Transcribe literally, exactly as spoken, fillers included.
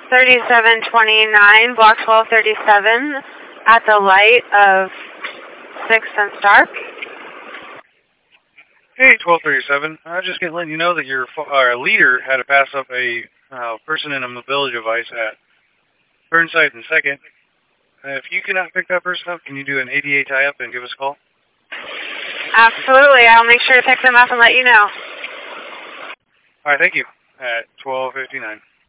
thirty-seven twenty-nine, block twelve thirty-seven, at the light of sixth and Stark. Hey, twelve thirty-seven. I was just going to let you know that your uh, leader had to pass up a uh, person in a mobility device at Burnside and second. Uh, if you cannot pick that person up, can you do an A D A tie-up and give us a call? Absolutely. I'll make sure to pick them up and let you know. All right, thank you. At twelve fifty-nine.